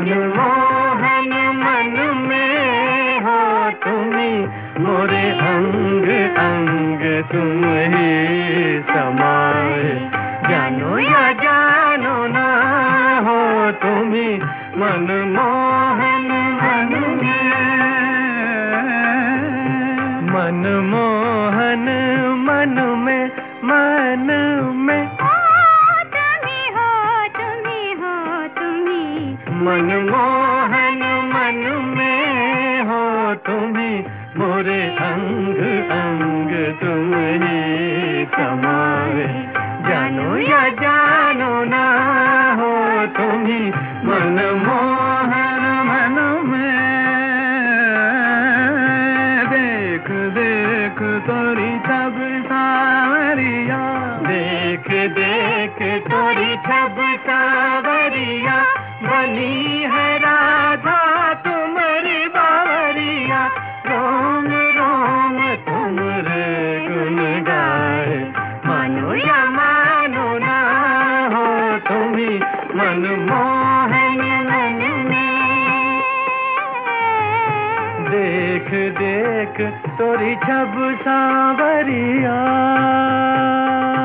मनमोहन मन में हो तुम्ही, मोरे अंग अंग तुम ही समाए। जानो या जानो ना हो तुम्ही, मनमोहन मन में। मनमोहन मन में, मन में मनमोहन मन में हो तुम्ही, मोरे अंग अंग तुम ही समाए। जानो या जानो ना हो तुम्ही, मनमोहन मन में। देख देख तोरी छब सावरिया, देख देख तोरी छब सावरिया, बनी है राधा तुम्हारी बावरिया। रोम रोम तुमरे गुन गाए, मानो या मानो ना हो तुम्ही, मनमोहन मन में। देख देख तोरी छब सावरिया।